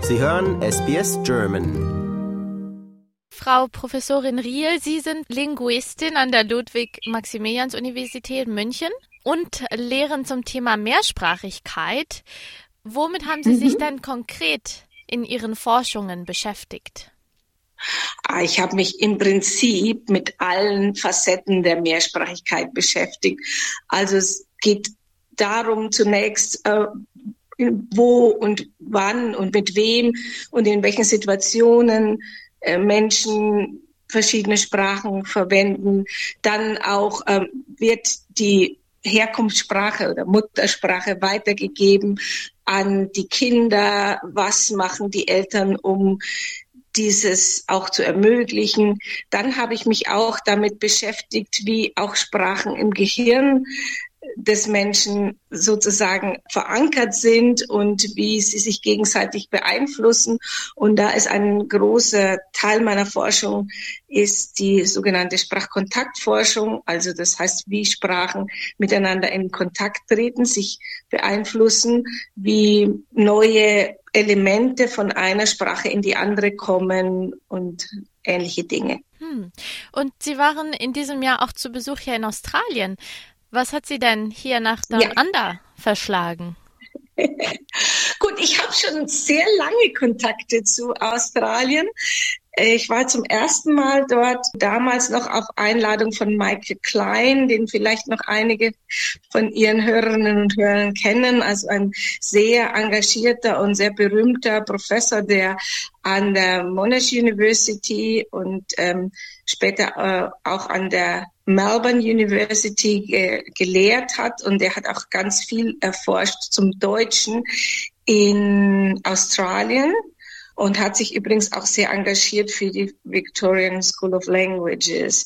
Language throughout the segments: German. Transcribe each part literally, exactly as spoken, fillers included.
Sie hören S B S German. Frau Professorin Riel, Sie sind Linguistin an der Ludwig-Maximilians-Universität München und lehren zum Thema Mehrsprachigkeit. Womit haben Sie mhm. sich denn konkret in Ihren Forschungen beschäftigt? Ich habe mich im Prinzip mit allen Facetten der Mehrsprachigkeit beschäftigt. Also es geht darum zunächst, äh, wo und wann und mit wem und in welchen Situationen äh, Menschen verschiedene Sprachen verwenden. Dann auch äh, wird die Herkunftssprache oder Muttersprache weitergegeben an die Kinder. Was machen die Eltern, um dieses auch zu ermöglichen? Dann habe ich mich auch damit beschäftigt, wie auch Sprachen im Gehirn des Menschen sozusagen verankert sind und wie sie sich gegenseitig beeinflussen. Und da ist ein großer Teil meiner Forschung ist die sogenannte Sprachkontaktforschung. Also das heißt, wie Sprachen miteinander in Kontakt treten, sich beeinflussen, wie neue Elemente von einer Sprache in die andere kommen und ähnliche Dinge. Hm. Und Sie waren in diesem Jahr auch zu Besuch hier in Australien. Was hat Sie denn hier nach Down ja. Under verschlagen? Gut, ich habe schon sehr lange Kontakte zu Australien. Ich war zum ersten Mal dort, damals noch auf Einladung von Michael Klein, den vielleicht noch einige von Ihren Hörerinnen und Hörern kennen, also ein sehr engagierter und sehr berühmter Professor, der an der Monash University und ähm, später äh, auch an der Melbourne University ge- gelehrt hat, und er hat auch ganz viel erforscht zum Deutschen in Australien und hat sich übrigens auch sehr engagiert für die Victorian School of Languages.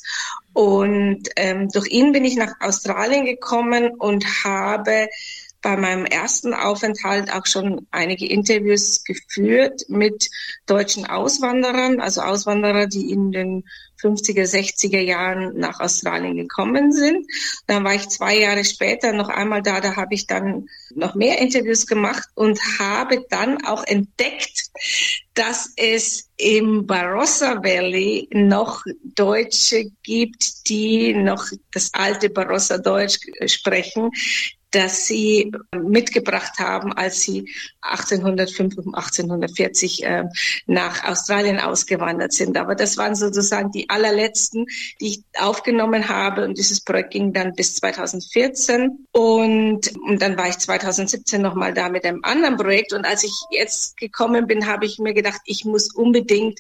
Und ähm, durch ihn bin ich nach Australien gekommen und habe bei meinem ersten Aufenthalt auch schon einige Interviews geführt mit deutschen Auswanderern, also Auswanderer, die in den fünfziger, sechziger Jahren nach Australien gekommen sind. Dann war ich zwei Jahre später noch einmal da, da habe ich dann noch mehr Interviews gemacht und habe dann auch entdeckt, dass es im Barossa Valley noch Deutsche gibt, die noch das alte Barossa Deutsch sprechen, das sie mitgebracht haben, als sie achtzehnhundertfünf und achtzehnhundertvierzig äh, nach Australien ausgewandert sind. Aber das waren sozusagen die allerletzten, die ich aufgenommen habe. Und dieses Projekt ging dann bis zweitausendvierzehn. Und, und dann war ich zweitausendsiebzehn nochmal da mit einem anderen Projekt. Und als ich jetzt gekommen bin, habe ich mir gedacht, ich muss unbedingt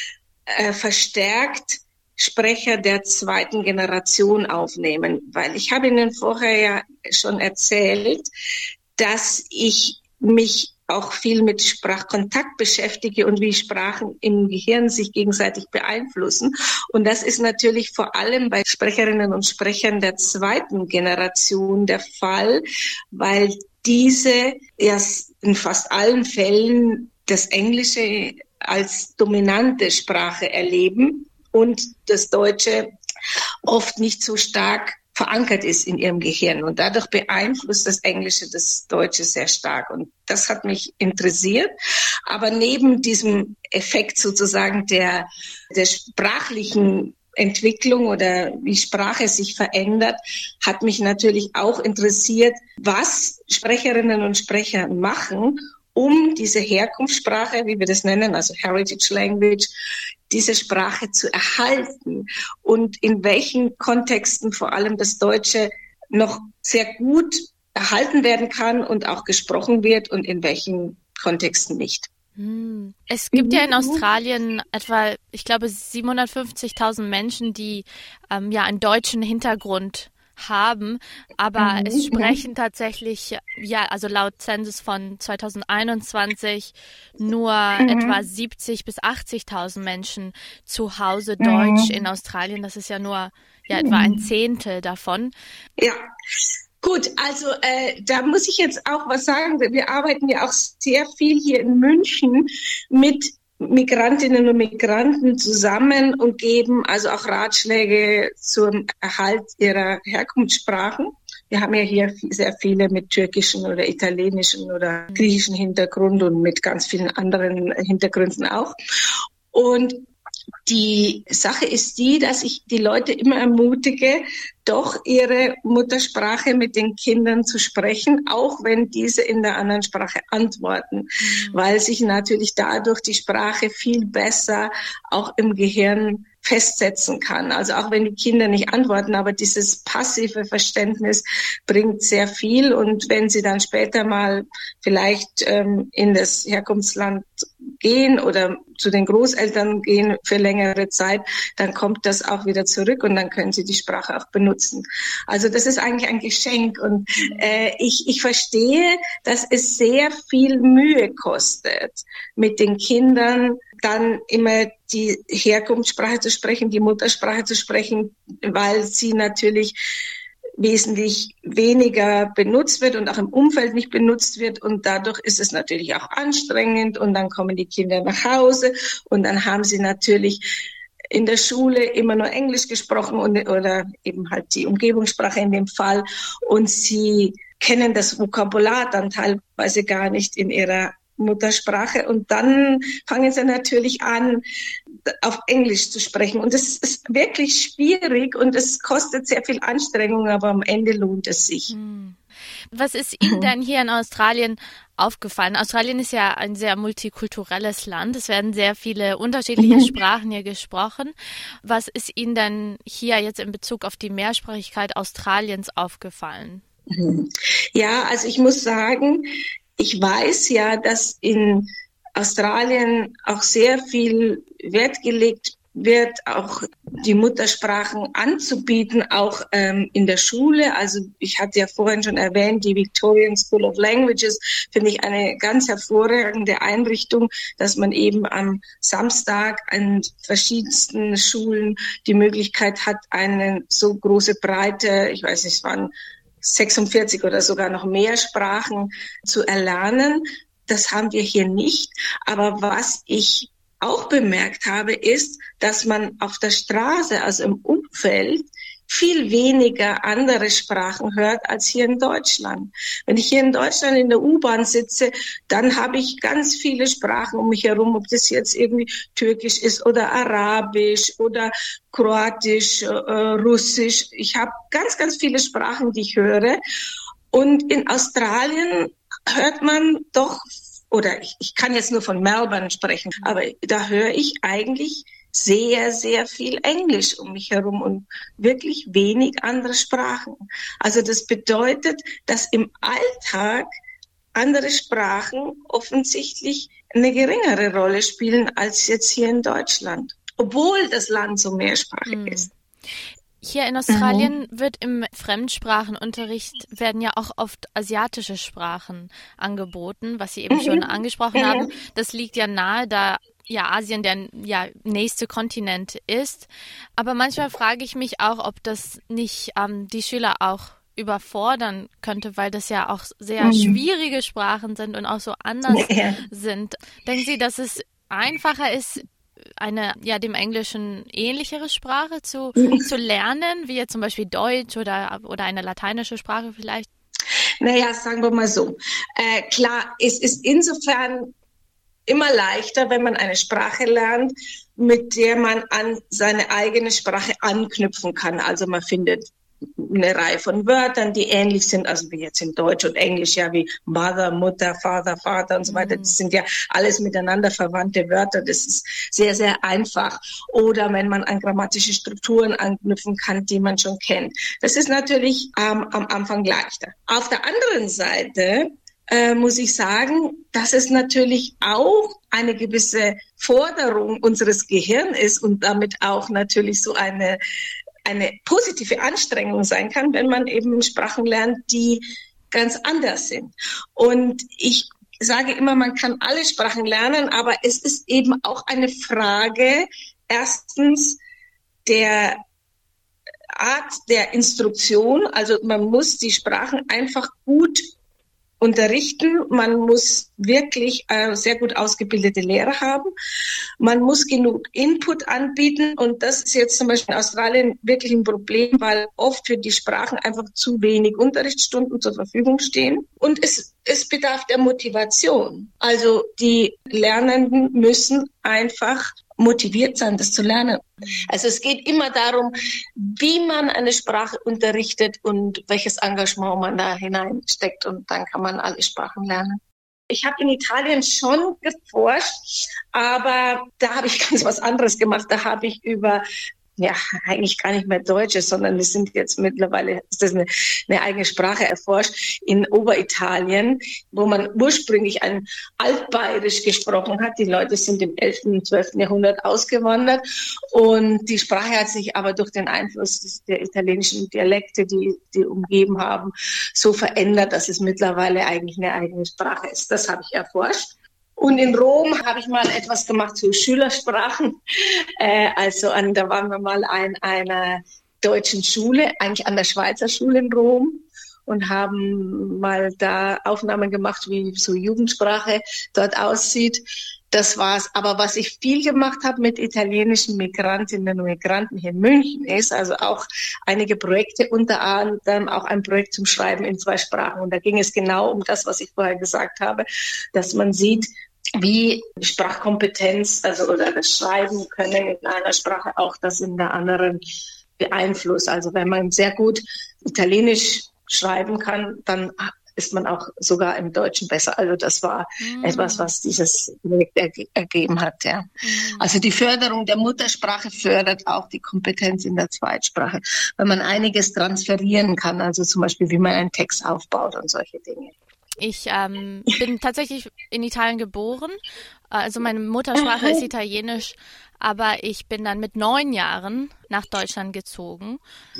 äh, verstärkt Sprecher der zweiten Generation aufnehmen, weil ich habe Ihnen vorher ja schon erzählt, dass ich mich auch viel mit Sprachkontakt beschäftige und wie Sprachen im Gehirn sich gegenseitig beeinflussen. Und das ist natürlich vor allem bei Sprecherinnen und Sprechern der zweiten Generation der Fall, weil diese erst in fast allen Fällen das Englische als dominante Sprache erleben und das Deutsche oft nicht so stark verankert ist in ihrem Gehirn. Und dadurch beeinflusst das Englische das Deutsche sehr stark. Und das hat mich interessiert. Aber neben diesem Effekt sozusagen der, der sprachlichen Entwicklung oder wie Sprache sich verändert, hat mich natürlich auch interessiert, was Sprecherinnen und Sprecher machen, um diese Herkunftssprache, wie wir das nennen, also Heritage Language, diese Sprache zu erhalten und in welchen Kontexten vor allem das Deutsche noch sehr gut erhalten werden kann und auch gesprochen wird und in welchen Kontexten nicht. Es gibt ja in Australien etwa, ich glaube, siebenhundertfünfzigtausend Menschen, die ähm, ja einen deutschen Hintergrund haben, aber mhm. es sprechen tatsächlich, ja, also laut Census von zweitausendeinundzwanzig nur mhm. etwa siebzig bis achtzigtausend Menschen zu Hause Deutsch mhm. in Australien. Das ist ja nur ja etwa ein Zehntel davon. Ja. Gut, also äh, da muss ich jetzt auch was sagen. Wir arbeiten ja auch sehr viel hier in München mit Migrantinnen und Migranten zusammen und geben also auch Ratschläge zum Erhalt ihrer Herkunftssprachen Wir haben ja hier sehr viele mit türkischen oder italienischen oder griechischen Hintergrund und mit ganz vielen anderen Hintergründen auch. Und die Sache ist die, dass ich die Leute immer ermutige, doch ihre Muttersprache mit den Kindern zu sprechen, auch wenn diese in der anderen Sprache antworten, mhm. weil sich natürlich dadurch die Sprache viel besser auch im Gehirn festsetzen kann. Also auch wenn die Kinder nicht antworten, aber dieses passive Verständnis bringt sehr viel. Und wenn sie dann später mal vielleicht ähm, in das Herkunftsland gehen oder zu den Großeltern gehen für längere Zeit, dann kommt das auch wieder zurück und dann können sie die Sprache auch benutzen. Also das ist eigentlich ein Geschenk und äh, ich, ich verstehe, dass es sehr viel Mühe kostet, mit den Kindern dann immer die Herkunftssprache zu sprechen, die Muttersprache zu sprechen, weil sie natürlich wesentlich weniger benutzt wird und auch im Umfeld nicht benutzt wird und dadurch ist es natürlich auch anstrengend und dann kommen die Kinder nach Hause und dann haben sie natürlich in der Schule immer nur Englisch gesprochen und, oder eben halt die Umgebungssprache in dem Fall und sie kennen das Vokabular dann teilweise gar nicht in ihrer Muttersprache und dann fangen sie natürlich an, auf Englisch zu sprechen. Und es ist wirklich schwierig und es kostet sehr viel Anstrengung, aber am Ende lohnt es sich. Was ist Ihnen denn hier in Australien aufgefallen? Australien ist ja ein sehr multikulturelles Land. Es werden sehr viele unterschiedliche Sprachen hier gesprochen. Was ist Ihnen denn hier jetzt in Bezug auf die Mehrsprachigkeit Australiens aufgefallen? Ja, also ich muss sagen, ich weiß ja, dass in Australien auch sehr viel Wert gelegt wird, auch die Muttersprachen anzubieten, auch ähm, in der Schule. Also ich hatte ja vorhin schon erwähnt, die Victorian School of Languages finde ich eine ganz hervorragende Einrichtung, dass man eben am Samstag an verschiedensten Schulen die Möglichkeit hat, eine so große Breite, ich weiß nicht, es waren sechsundvierzig oder sogar noch mehr Sprachen zu erlernen. Das haben wir hier nicht. Aber was ich auch bemerkt habe, ist, dass man auf der Straße, also im Umfeld, viel weniger andere Sprachen hört als hier in Deutschland. Wenn ich hier in Deutschland in der U-Bahn sitze, dann habe ich ganz viele Sprachen um mich herum, ob das jetzt irgendwie Türkisch ist oder Arabisch oder Kroatisch, äh, Russisch. Ich habe ganz, ganz viele Sprachen, die ich höre. Und in Australien hört man doch, oder ich, ich kann jetzt nur von Melbourne sprechen, aber da höre ich eigentlich sehr, sehr viel Englisch um mich herum und wirklich wenig andere Sprachen. Also das bedeutet, dass im Alltag andere Sprachen offensichtlich eine geringere Rolle spielen als jetzt hier in Deutschland, obwohl das Land so mehrsprachig mhm. ist. Hier in Australien mhm. wird im Fremdsprachenunterricht werden ja auch oft asiatische Sprachen angeboten, was Sie eben mhm. schon angesprochen mhm. haben. Das liegt ja nahe, da ja Asien der ja, nächste Kontinent ist. Aber manchmal frage ich mich auch, ob das nicht ähm, die Schüler auch überfordern könnte, weil das ja auch sehr mhm. schwierige Sprachen sind und auch so anders ja. sind. Denken Sie, dass es einfacher ist, eine ja dem Englischen ähnlichere Sprache zu, zu lernen, wie jetzt zum Beispiel Deutsch oder, oder eine lateinische Sprache vielleicht? Naja, sagen wir mal so. Äh, klar, es ist insofern immer leichter, wenn man eine Sprache lernt, mit der man an seine eigene Sprache anknüpfen kann. Also man findet eine Reihe von Wörtern, die ähnlich sind, also wie jetzt in Deutsch und Englisch, ja, wie Mother, Mutter, Father, Vater und so weiter. Das sind ja alles miteinander verwandte Wörter. Das ist sehr, sehr einfach. Oder wenn man an grammatische Strukturen anknüpfen kann, die man schon kennt. Das ist natürlich ähm, am Anfang leichter. Auf der anderen Seite äh, muss ich sagen, dass es natürlich auch eine gewisse Forderung unseres Gehirns ist und damit auch natürlich so eine eine positive Anstrengung sein kann, wenn man eben Sprachen lernt, die ganz anders sind. Und ich sage immer, man kann alle Sprachen lernen, aber es ist eben auch eine Frage, erstens der Art der Instruktion, also man muss die Sprachen einfach gut unterrichten. Man muss wirklich äh, sehr gut ausgebildete Lehrer haben. Man muss genug Input anbieten. Und das ist jetzt zum Beispiel in Australien wirklich ein Problem, weil oft für die Sprachen einfach zu wenig Unterrichtsstunden zur Verfügung stehen. Und es, es bedarf der Motivation. Also die Lernenden müssen einfach motiviert sein, das zu lernen. Also es geht immer darum, wie man eine Sprache unterrichtet und welches Engagement man da hineinsteckt, und dann kann man alle Sprachen lernen. Ich habe in Italien schon geforscht, aber da habe ich ganz was anderes gemacht. Da habe ich über ja, eigentlich gar nicht mehr Deutsches, sondern wir sind jetzt mittlerweile, ist das eine, eine eigene Sprache erforscht, in Oberitalien, wo man ursprünglich ein Altbayerisch gesprochen hat. Die Leute sind im elften und zwölften Jahrhundert ausgewandert und die Sprache hat sich aber durch den Einfluss der italienischen Dialekte, die die umgeben haben, so verändert, dass es mittlerweile eigentlich eine eigene Sprache ist. Das habe ich erforscht. Und in Rom habe ich mal etwas gemacht zu Schülersprachen. Äh, also an, da waren wir mal an einer deutschen Schule, eigentlich an der Schweizer Schule in Rom, und haben mal da Aufnahmen gemacht, wie so Jugendsprache dort aussieht. Das war's. Aber was ich viel gemacht habe mit italienischen Migrantinnen und Migranten hier in München ist, also auch einige Projekte, unter anderem auch ein Projekt zum Schreiben in zwei Sprachen. Und da ging es genau um das, was ich vorher gesagt habe, dass man sieht, wie Sprachkompetenz, also oder das Schreiben können in einer Sprache auch das in der anderen beeinflusst. Also wenn man sehr gut Italienisch schreiben kann, dann ist man auch sogar im Deutschen besser. Also das war mm. etwas, was dieses Projekt erge- ergeben hat. Ja. Mm. Also die Förderung der Muttersprache fördert auch die Kompetenz in der Zweitsprache, weil man einiges transferieren kann, also zum Beispiel, wie man einen Text aufbaut und solche Dinge. Ich ähm, bin tatsächlich in Italien geboren, also meine Muttersprache ist Italienisch, aber ich bin dann mit neun Jahren nach Deutschland gezogen.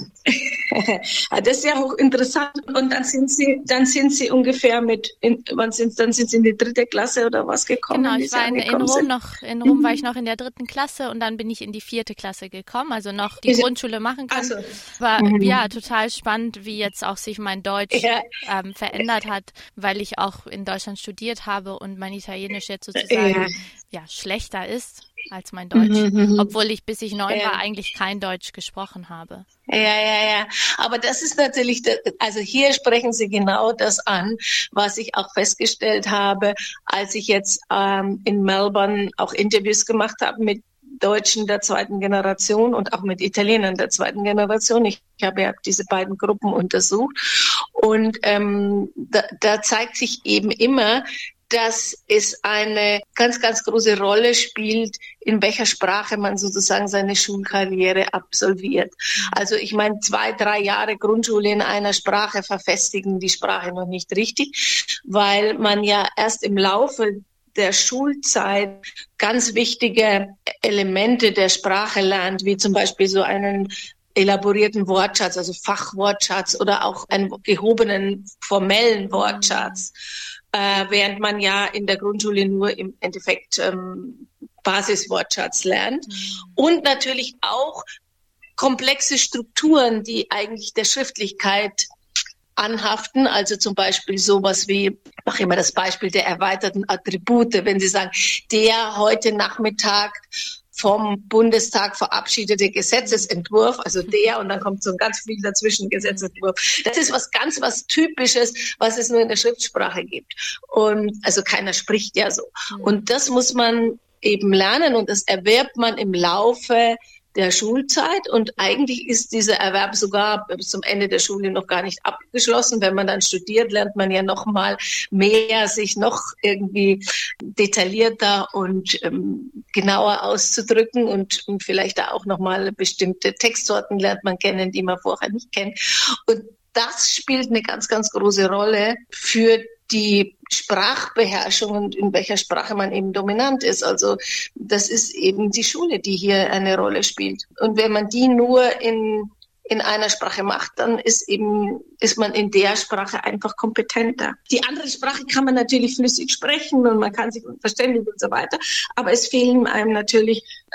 Das ist ja hochinteressant. Und dann sind Sie, dann sind Sie ungefähr mit, in, wann sind, dann sind Sie in die dritte Klasse oder was gekommen? Genau, ich war in, in Rom noch, in Rom war ich noch in der dritten Klasse und dann bin ich in die vierte Klasse gekommen, also noch die Grundschule machen können. Also, war mhm. ja total spannend, wie jetzt auch sich mein Deutsch ja. ähm, verändert hat, weil ich auch in Deutschland studiert habe und mein Italienisch jetzt sozusagen ja, ja schlechter ist als mein Deutsch, mhm. obwohl ich, bis ich neun ja. war, eigentlich kein Deutsch gesprochen habe. Ja, ja, ja. Aber das ist natürlich, also hier sprechen Sie genau das an, was ich auch festgestellt habe, als ich jetzt ähm, in Melbourne auch Interviews gemacht habe mit Deutschen der zweiten Generation und auch mit Italienern der zweiten Generation. Ich, ich habe ja diese beiden Gruppen untersucht und ähm, da, da zeigt sich eben immer, dass es eine ganz, ganz große Rolle spielt, in welcher Sprache man sozusagen seine Schulkarriere absolviert. Also ich meine, zwei, drei Jahre Grundschule in einer Sprache verfestigen die Sprache noch nicht richtig, weil man ja erst im Laufe der Schulzeit ganz wichtige Elemente der Sprache lernt, wie zum Beispiel so einen elaborierten Wortschatz, also Fachwortschatz oder auch einen gehobenen formellen Wortschatz. Äh, während man ja in der Grundschule nur im Endeffekt ähm, Basiswortschatz lernt. Mhm. Und natürlich auch komplexe Strukturen, die eigentlich der Schriftlichkeit anhaften. Also zum Beispiel sowas wie, ich mache immer das Beispiel der erweiterten Attribute, wenn Sie sagen, der heute Nachmittag vom Bundestag verabschiedete Gesetzesentwurf, also der, und dann kommt so ein ganz viel dazwischen Gesetzesentwurf. Das ist was ganz was Typisches, was es nur in der Schriftsprache gibt. Und also keiner spricht ja so. Und das muss man eben lernen und das erwerbt man im Laufe der Schulzeit, und eigentlich ist dieser Erwerb sogar bis zum Ende der Schule noch gar nicht abgeschlossen. Wenn man dann studiert, lernt man ja noch mal mehr, sich noch irgendwie detaillierter und ähm, genauer auszudrücken, und, und vielleicht da auch noch mal bestimmte Textsorten lernt man kennen, die man vorher nicht kennt. Und das spielt eine ganz, ganz große Rolle für die Sprachbeherrschung und in welcher Sprache man eben dominant ist. Also das ist eben die Schule, die hier eine Rolle spielt. Und wenn man die nur in in einer Sprache macht, dann ist eben ist man in der Sprache einfach kompetenter. Die andere Sprache kann man natürlich flüssig sprechen und man kann sich verständigen und so weiter, aber es fehlen einem natürlich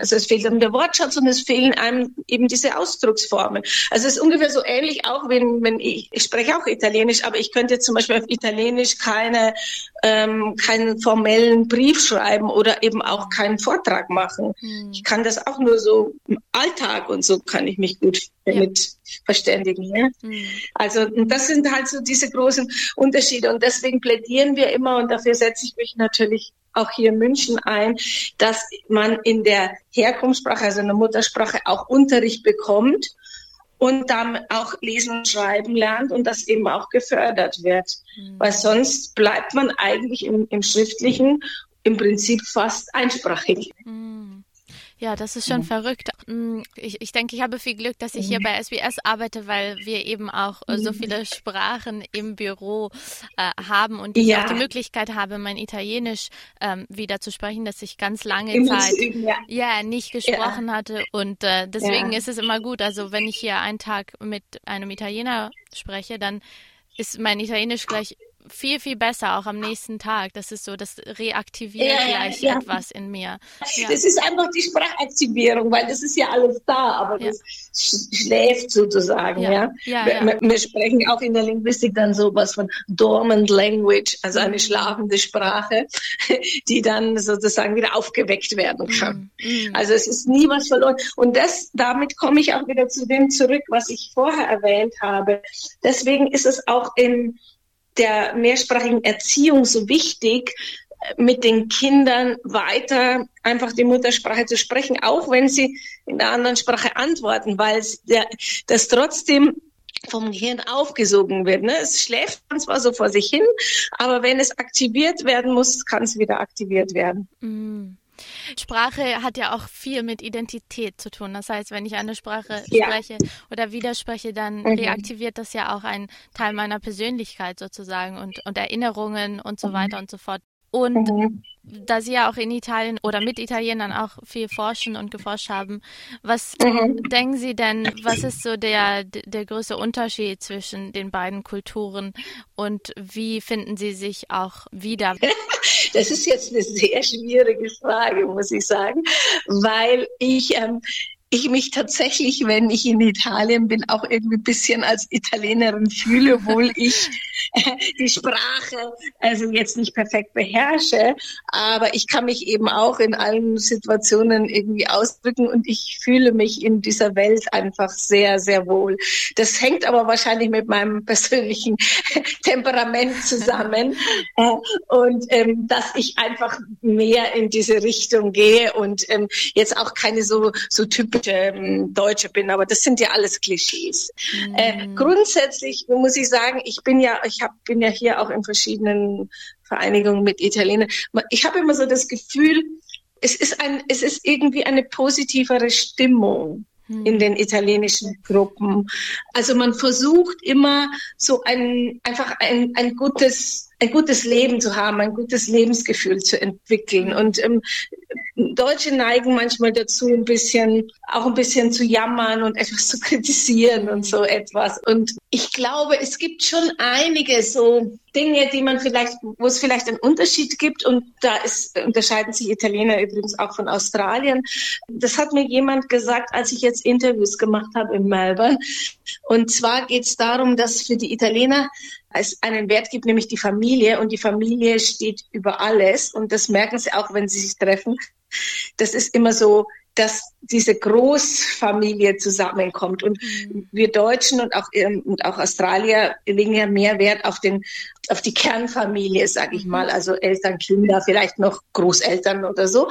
Also es fehlt einem der Wortschatz und es fehlen einem eben diese Ausdrucksformen. Also es ist ungefähr so ähnlich auch, wenn, wenn ich, ich spreche auch Italienisch, aber ich könnte zum Beispiel auf Italienisch keine, ähm, keinen formellen Brief schreiben oder eben auch keinen Vortrag machen. Hm. Ich kann das auch nur so im Alltag und so kann ich mich gut damit ja. verständigen. Ja? Hm. Also das sind halt so diese großen Unterschiede und deswegen plädieren wir immer und dafür setze ich mich natürlich auch hier in München ein, dass man in der Herkunftssprache, also in der Muttersprache, auch Unterricht bekommt und dann auch lesen und schreiben lernt und das eben auch gefördert wird. Mhm. Weil sonst bleibt man eigentlich im, im Schriftlichen im Prinzip fast einsprachig. Mhm. Ja, das ist schon mhm. verrückt. Ich, ich denke, ich habe viel Glück, dass ich hier bei S B S arbeite, weil wir eben auch mhm. so viele Sprachen im Büro äh, haben und ich ja. auch die Möglichkeit habe, mein Italienisch ähm, wieder zu sprechen, das ich ganz lange immer Zeit üben, ja. ja nicht gesprochen ja. hatte und äh, deswegen ja. ist es immer gut. Also wenn ich hier einen Tag mit einem Italiener spreche, dann ist mein Italienisch gleich viel, viel besser, auch am nächsten Tag. Das ist so, das reaktiviert ja, gleich ja. etwas in mir. Ja. Das ist einfach die Sprachaktivierung, weil das ist ja alles da, aber ja. das schläft sozusagen. Ja. Ja. Ja, wir, ja. wir sprechen auch in der Linguistik dann sowas von Dormant Language, also eine schlafende Sprache, die dann sozusagen wieder aufgeweckt werden kann. Mhm. Also es ist nie was verloren. Und das, damit komme ich auch wieder zu dem zurück, was ich vorher erwähnt habe. Deswegen ist es auch in der mehrsprachigen Erziehung so wichtig, mit den Kindern weiter einfach die Muttersprache zu sprechen, auch wenn sie in einer anderen Sprache antworten, weil der, das trotzdem vom Gehirn aufgesogen wird. Ne? Es schläft zwar so vor sich hin, aber wenn es aktiviert werden muss, kann es wieder aktiviert werden. Mm. Sprache hat ja auch viel mit Identität zu tun. Das heißt, wenn ich eine Sprache ja. spreche oder widerspreche, dann mhm. reaktiviert das ja auch einen Teil meiner Persönlichkeit sozusagen und, und Erinnerungen und so weiter und so fort. Und mhm. da Sie ja auch in Italien oder mit Italienern auch viel forschen und geforscht haben, was mhm. denken Sie denn, was ist so der, der größte Unterschied zwischen den beiden Kulturen und wie finden Sie sich auch wieder? Das ist jetzt eine sehr schwierige Frage, muss ich sagen, weil ich ähm, ich mich tatsächlich, wenn ich in Italien bin, auch irgendwie ein bisschen als Italienerin fühle, obwohl ich äh, die Sprache also jetzt nicht perfekt beherrsche, aber ich kann mich eben auch in allen Situationen irgendwie ausdrücken und ich fühle mich in dieser Welt einfach sehr, sehr wohl. Das hängt aber wahrscheinlich mit meinem persönlichen Temperament zusammen äh, und ähm, dass ich einfach mehr in diese Richtung gehe und ähm, jetzt auch keine so, so typische ähm, Deutsche bin, aber das sind ja alles Klischees. Mhm. Äh, grundsätzlich muss ich sagen, ich bin ja, ich hab, bin ja hier auch in verschiedenen Vereinigungen mit Italienern. Ich habe immer so das Gefühl, es ist ein, es ist irgendwie eine positivere Stimmung in den italienischen Gruppen. Also man versucht immer so ein, einfach ein, ein gutes, ein gutes Leben zu haben, ein gutes Lebensgefühl zu entwickeln. Und ähm, Deutsche neigen manchmal dazu, ein bisschen, auch ein bisschen zu jammern und etwas zu kritisieren und so etwas. Und ich glaube, es gibt schon einige so Dinge, die man vielleicht, wo es vielleicht einen Unterschied gibt. Und da ist, unterscheiden sich Italiener übrigens auch von Australien. Das hat mir jemand gesagt, als ich jetzt Interviews gemacht habe in Melbourne. Und zwar geht es darum, dass für die Italiener es einen Wert gibt, nämlich die Familie. Und die Familie steht über alles. Und das merken sie auch, wenn sie sich treffen. Das ist immer so, dass diese Großfamilie zusammenkommt. Und mhm. wir Deutschen und auch, und auch Australier legen ja mehr Wert auf den, auf die Kernfamilie, sage ich mal. Also Eltern, Kinder, vielleicht noch Großeltern oder so.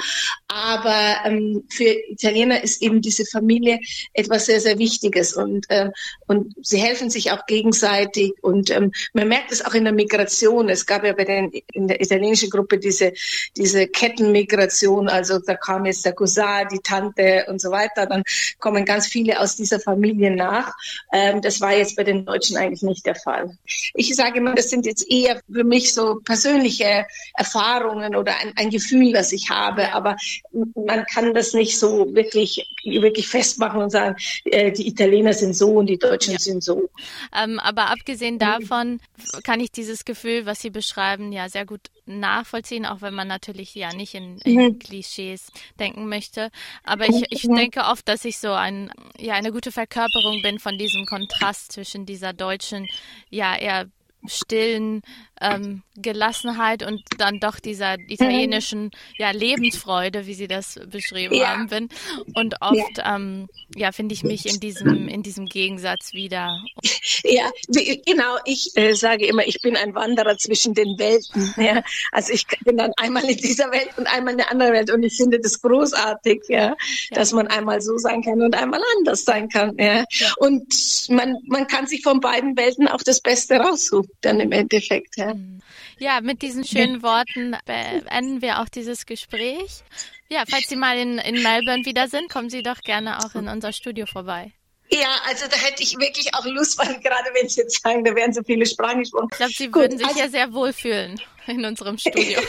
Aber ähm, für Italiener ist eben diese Familie etwas sehr, sehr Wichtiges. Und, ähm, und sie helfen sich auch gegenseitig. Und ähm, man merkt es auch in der Migration. Es gab ja bei den, in der italienischen Gruppe diese, diese Kettenmigration. Also da kam jetzt der Cousin, die Tante und so weiter, dann kommen ganz viele aus dieser Familie nach. Ähm, das war jetzt bei den Deutschen eigentlich nicht der Fall. Ich sage immer, das sind die jetzt eher für mich so persönliche Erfahrungen oder ein, ein Gefühl, das ich habe. Aber man kann das nicht so wirklich, wirklich festmachen und sagen, äh, die Italiener sind so und die Deutschen ja. sind so. Ähm, aber abgesehen davon kann ich dieses Gefühl, was Sie beschreiben, ja sehr gut nachvollziehen, auch wenn man natürlich ja nicht in, in mhm. Klischees denken möchte. Aber ich, ich denke oft, dass ich so ein, ja, eine gute Verkörperung bin von diesem Kontrast zwischen dieser deutschen, ja, eher stillen ähm, Gelassenheit und dann doch dieser italienischen ja, Lebensfreude, wie Sie das beschrieben ja. haben, bin. Und oft ja, ähm, ja finde ich mich in diesem in diesem Gegensatz wieder. Ja, genau. Ich äh, sage immer, ich bin ein Wanderer zwischen den Welten. Ja. Also ich bin dann einmal in dieser Welt und einmal in der anderen Welt und ich finde das großartig, ja, ja. dass man einmal so sein kann und einmal anders sein kann. Ja. ja. Und man man kann sich von beiden Welten auch das Beste raussuchen, dann im Endeffekt. Ja. Ja, mit diesen schönen Worten beenden wir auch dieses Gespräch. Ja, falls Sie mal in, in Melbourne wieder sind, kommen Sie doch gerne auch in unser Studio vorbei. Ja, also da hätte ich wirklich auch Lust, weil gerade wenn Sie jetzt sagen, da wären so viele Sprachen gesprochen. Ich glaube, Sie Gut, würden sich also ja sehr wohlfühlen in unserem Studio.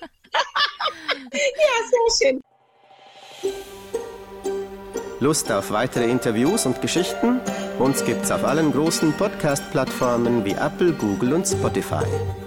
Ja, sehr schön. Lust auf weitere Interviews und Geschichten? Uns gibt's auf allen großen Podcast-Plattformen wie Apple, Google und Spotify.